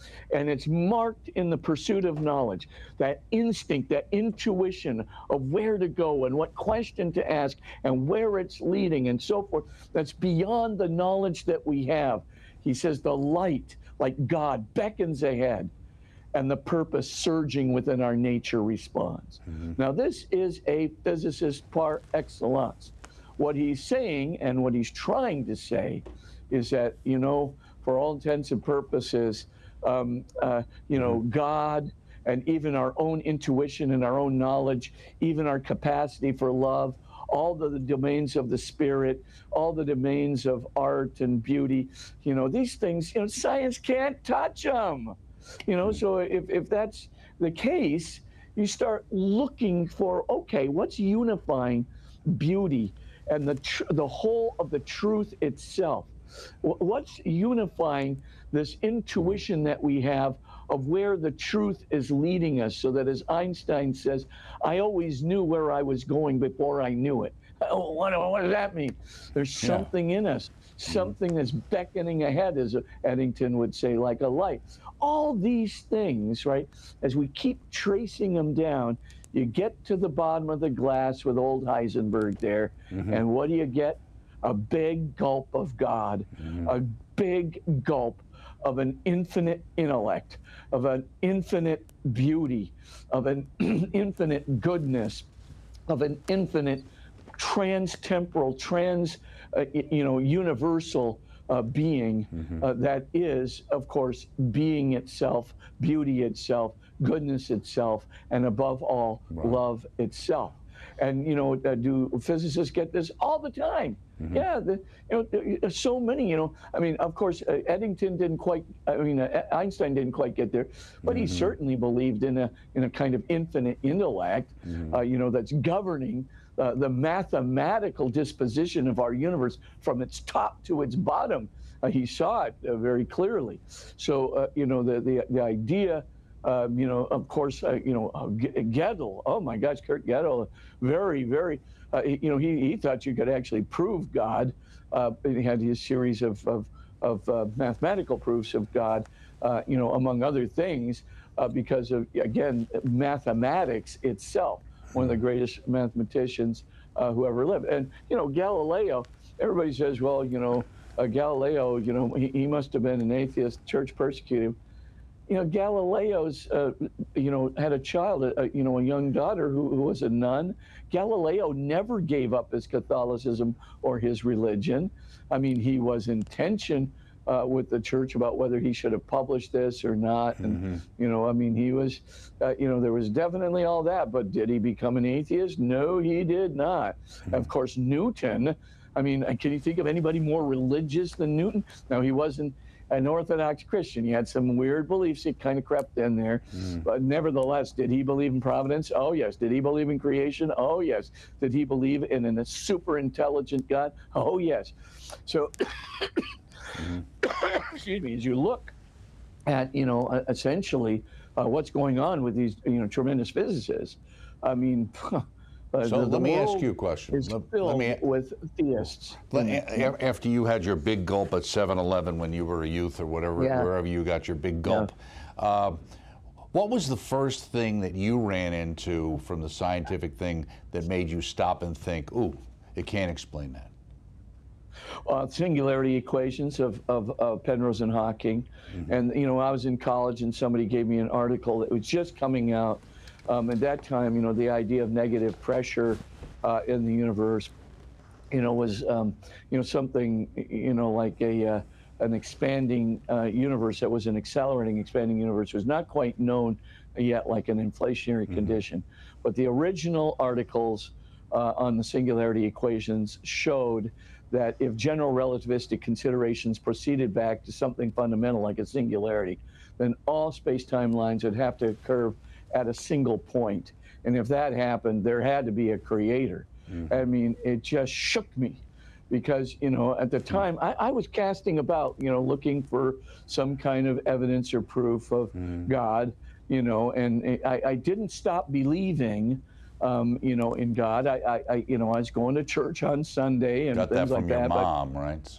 And it's marked in the pursuit of knowledge, that instinct, that intuition of where to go and what question to ask and where it's leading and so forth. That's beyond the knowledge that we have. He says the light, like God, beckons ahead, and the purpose surging within our nature responds. Mm-hmm. Now, this is a physicist par excellence. What he's saying and what he's trying to say is that, you know, for all intents and purposes, um, uh, you know, mm-hmm. God and even our own intuition and our own knowledge, even our capacity for love, all the, the domains of the spirit, all the domains of art and beauty, you know, these things, you know, science can't touch them. You know, so if, if that's the case, you start looking for, okay, what's unifying beauty and the tr the whole of the truth itself? What's unifying this intuition that we have of where the truth is leading us, so that, as Einstein says, I always knew where I was going before I knew it. Oh, what, what does that mean? There's something yeah. in us, something that's beckoning ahead, as Eddington would say, like a light. All these things, right, as we keep tracing them down, you get to the bottom of the glass with old Heisenberg there, mm-hmm. and what do you get? A big gulp of God, mm-hmm. a big gulp of an infinite intellect, of an infinite beauty, of an infinite goodness, of an infinite trans-temporal, trans, uh, you know, universal uh, being mm-hmm. uh, that is, of course, being itself, beauty itself, goodness itself, and above all, wow. love itself. And, you know, uh, do physicists get this all the time? Mm-hmm. Yeah, the, you know, there's so many, you know, I mean, of course, uh, Eddington didn't quite, I mean, uh, Einstein didn't quite get there, but mm-hmm. he certainly believed in a, in a kind of infinite intellect, mm-hmm. uh, you know, that's governing uh, the mathematical disposition of our universe from its top to its bottom. Uh, he saw it uh, very clearly. So, uh, you know, the, the, the idea, Uh, you know, of course, uh, you know, uh, Gödel, oh my gosh, Kurt Gödel, very, very, uh, you know, he, he thought you could actually prove God. Uh, he had his series of, of, of uh, mathematical proofs of God, uh, you know, among other things, uh, because of, again, mathematics itself, one of the greatest mathematicians uh, who ever lived. And, you know, Galileo, everybody says, well, you know, uh, Galileo, you know, he, he must have been an atheist, church persecuted him. You know, Galileo's, uh, you know, had a child, uh, you know, a young daughter who, who was a nun. Galileo never gave up his Catholicism or his religion. I mean, he was in tension uh, with the church about whether he should have published this or not. And, mm-hmm. you know, I mean, he was, uh, you know, there was definitely all that. But did he become an atheist? No, he did not. Mm-hmm. Of course, Newton, I mean, can you think of anybody more religious than Newton? No, he wasn't an Orthodox Christian. He had some weird beliefs that kind of crept in there. Mm. But nevertheless, did he believe in providence? Oh, yes. Did he believe in creation? Oh, yes. Did he believe in a super intelligent God? Oh, yes. So, mm. excuse me, as you look at, you know, essentially uh, what's going on with these, you know, tremendous physicists, I mean, Uh, so the, the let me ask you a question. Is let, filled let me, with theists. Let, a, after you had your big gulp at seven eleven when you were a youth or whatever, yeah. wherever you got your big gulp, yeah. uh, what was the first thing that you ran into from the scientific thing that made you stop and think, ooh, it can't explain that? Uh, singularity equations of, of, of Penrose and Hawking. Mm-hmm. And, you know, I was in college and somebody gave me an article that was just coming out. Um, at that time, you know, the idea of negative pressure uh, in the universe, you know, was, um, you know, something, you know, like a uh, an expanding uh, universe that was an accelerating, expanding universe. It was not quite known yet like an inflationary mm-hmm. condition. But the original articles uh, on the singularity equations showed that if general relativistic considerations proceeded back to something fundamental like a singularity, then all space-time lines would have to curve at a single point. And if that happened, there had to be a creator. Mm-hmm. I mean, it just shook me because, you know, at the time I, I was casting about, you know, looking for some kind of evidence or proof of mm-hmm. God, you know, and I, I didn't stop believing, um, you know, in God. I, I, I, you know, I was going to church on Sunday and Got things that from like your that. mom, but, right? So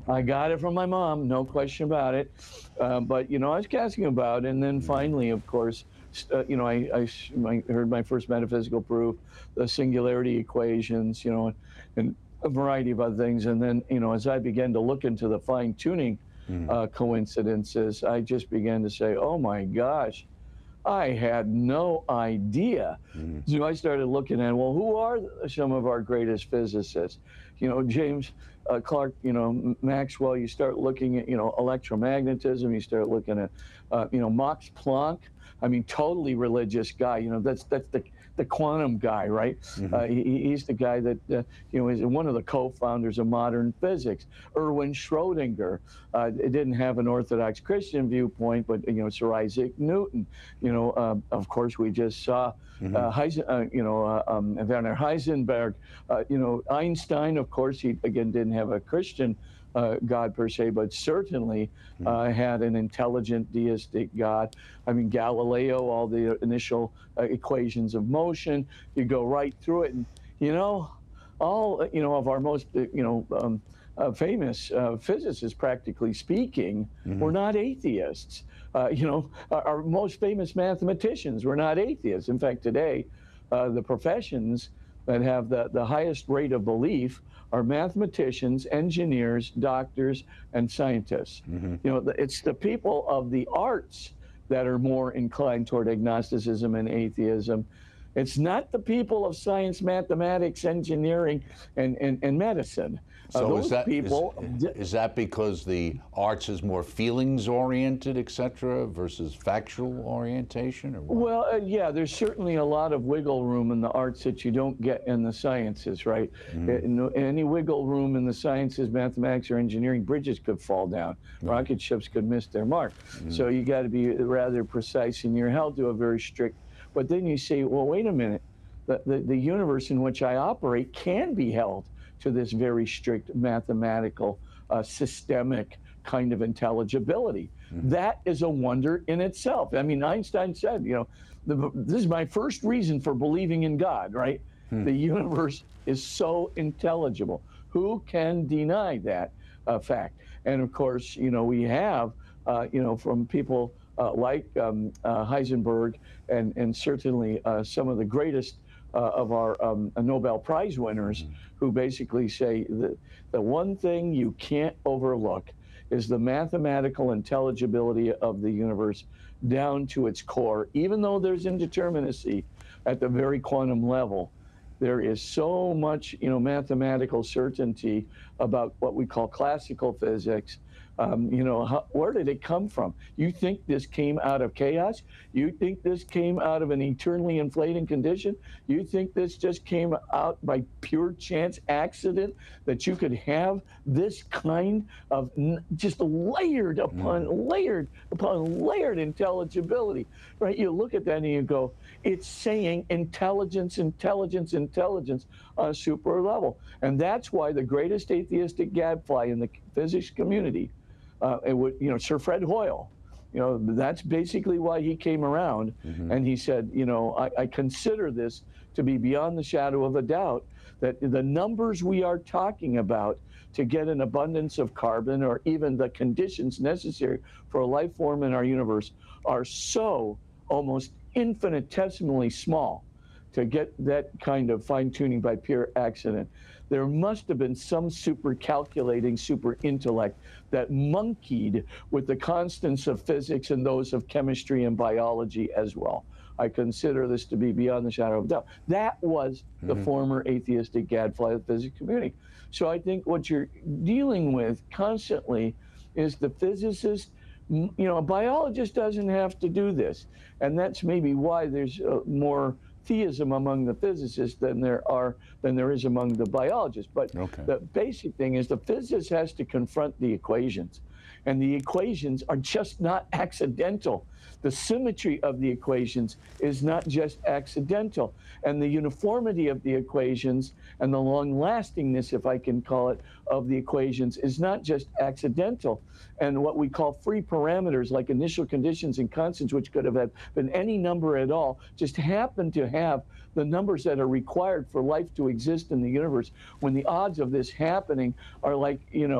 I got it from my mom, no question about it. Uh, but you know, I was asking about, it, and then finally, of course, uh, you know, I, I, I heard my first metaphysical proof, the singularity equations, you know, and a variety of other things. And then, you know, as I began to look into the fine tuning uh, coincidences, I just began to say, oh my gosh, I had no idea. Mm. So I started looking at, well, who are some of our greatest physicists? You know, James uh, Clerk, you know, Maxwell, you start looking at, you know, electromagnetism, you start looking at, uh, you know, Max Planck. I mean, totally religious guy. You know, that's that's the the quantum guy, right? Mm-hmm. uh, he, he's the guy that, uh, you know, is one of the co-founders of modern physics. Erwin Schrödinger uh, didn't have an Orthodox Christian viewpoint, but, you know, Sir Isaac Newton. You know, uh, of course, we just saw, mm-hmm. uh, Heisen, uh, you know, uh, um, Werner Heisenberg. Uh, you know, Einstein, of course, he, again, didn't have a Christian Uh, God per se, but certainly uh, had an intelligent deistic God. I mean, Galileo, all the initial uh, equations of motion, you go right through it, and you know, all you know of our most uh, you know um, uh, famous uh, physicists, practically speaking, mm-hmm. were not atheists. Uh, you know, our, our most famous mathematicians were not atheists. In fact, today, uh, the professions that have the, the highest rate of belief are mathematicians, engineers, doctors, and scientists. Mm-hmm. You know, it's the people of the arts that are more inclined toward agnosticism and atheism. It's not the people of science, mathematics, engineering, and, and, and medicine. So uh, those is that, people, is, is that because the arts is more feelings-oriented, et cetera, versus factual orientation? Or what? Well, uh, yeah, there's certainly a lot of wiggle room in the arts that you don't get in the sciences, right? Mm-hmm. Uh, any wiggle room in the sciences, mathematics, or engineering, bridges could fall down. Mm-hmm. Rocket ships could miss their mark. Mm-hmm. So you got to be rather precise, and you're held to a very strict. But then you say, well, wait a minute. The, the, the universe in which I operate can be held to this very strict mathematical, uh, systemic kind of intelligibility. Mm-hmm. That is a wonder in itself. I mean, Einstein said, you know, the, this is my first reason for believing in God, right? Hmm. The universe is so intelligible. Who can deny that uh, fact? And of course, you know, we have, uh, you know, from people uh, like um, uh, Heisenberg and, and certainly uh, some of the greatest Uh, of our um, Nobel Prize winners, mm-hmm. who basically say that the one thing you can't overlook is the mathematical intelligibility of the universe down to its core. Even though there's indeterminacy at the very quantum level, there is so much, you know, mathematical certainty about what we call classical physics. Um, you know, how, where did it come from? You think this came out of chaos? You think this came out of an eternally inflating condition? You think this just came out by pure chance accident, that you could have this kind of n- just layered upon mm. layered upon layered intelligibility, right? You look at that and you go, it's saying intelligence, intelligence, intelligence on a super level. And that's why the greatest atheistic gadfly in the physics community, Uh, it would, you know, Sir Fred Hoyle, you know, that's basically why he came around. Mm-hmm. And he said, you know, I, I consider this to be beyond the shadow of a doubt that the numbers we are talking about to get an abundance of carbon, or even the conditions necessary for a life form in our universe, are so almost infinitesimally small to get that kind of fine tuning by pure accident. There must have been some super calculating, super intellect that monkeyed with the constants of physics and those of chemistry and biology as well. I consider this to be beyond the shadow of a doubt. That was mm-hmm. the former atheistic gadfly of the physics community. So I think what you're dealing with constantly is the physicist. You know, a biologist doesn't have to do this. And that's maybe why there's uh, more theism among the physicists than there are than there is among the biologists. But okay. the basic thing is the physicist has to confront the equations, and the equations are just not accidental. The symmetry of the equations is not just accidental, and the uniformity of the equations and the long-lastingness, if I can call it, of the equations is not just accidental. And what we call free parameters, like initial conditions and constants, which could have been any number at all, just happen to have the numbers that are required for life to exist in the universe. When the odds of this happening are like, you know,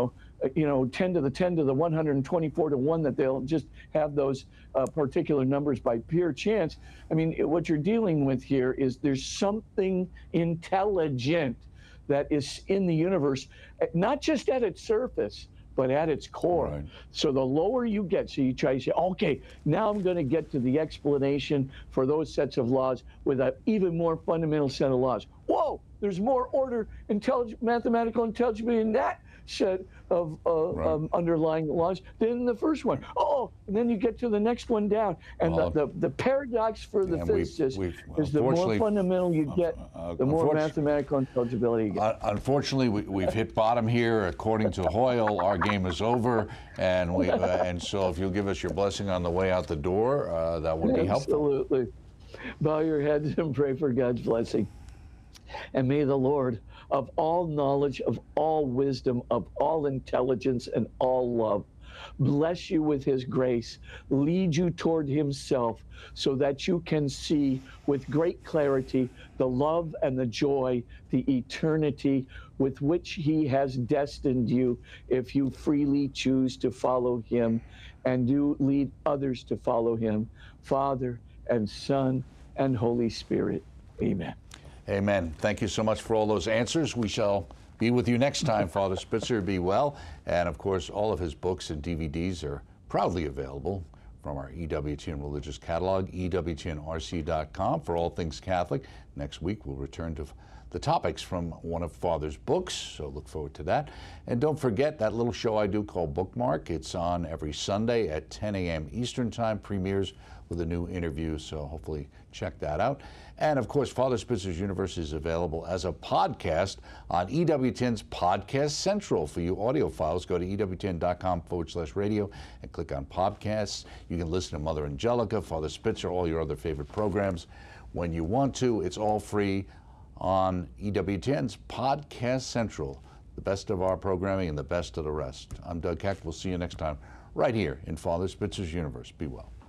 uh, you know, ten to the ten to the one hundred twenty-four to one, that they'll just have those uh, particular numbers by pure chance. I mean, it, what you're dealing with here is there's something intelligent that is in the universe, not just at its surface, but at its core. Right. So the lower you get, so you try to say, okay, now I'm going to get to the explanation for those sets of laws with an even more fundamental set of laws. Whoa, there's more order, intellig- mathematical intelligibility in that set of uh, Right. um, underlying laws than the first one. Oh, and then you get to the next one down. And Well, the, the, the paradox for the and we've- physicist we've- is the more unfortunately- fundamental you get, uh, the more unfortunately- mathematical intelligibility you get. Uh, unfortunately, we, we've hit bottom here. According to Hoyle, our game is over, and we uh, and so if you'll give us your blessing on the way out the door, uh, that would be helpful. Absolutely. Bow your heads and pray for God's blessing. And may the Lord of all knowledge, of all wisdom, of all intelligence, and all love bless you with his grace, lead you toward himself, so that you can see with great clarity the love and the joy, the eternity with which he has destined you if you freely choose to follow him and do lead others to follow him. Father and Son and Holy Spirit. Amen. Amen. Thank you so much for all those answers. We shall be with you next time, Father Spitzer. Be well. And of course, all of his books and D V Ds are proudly available from our E W T N Religious Catalog, E W T N R C dot com, for all things Catholic. Next week, we'll return to the topics from one of Father's books, so look forward to that. And don't forget that little show I do called Bookmark. It's on every Sunday at ten a m Eastern Time, premieres with a new interview, so hopefully check that out. And of course, Father Spitzer's Universe is available as a podcast on E W T N's Podcast Central. For you audiophiles, go to E W T N dot com forward slash radio and click on podcasts. You can listen to Mother Angelica, Father Spitzer, all your other favorite programs when you want to. It's all free on E W T N's Podcast Central, the best of our programming and the best of the rest. I'm Doug Keck. We'll see you next time right here in Father Spitzer's Universe. Be well.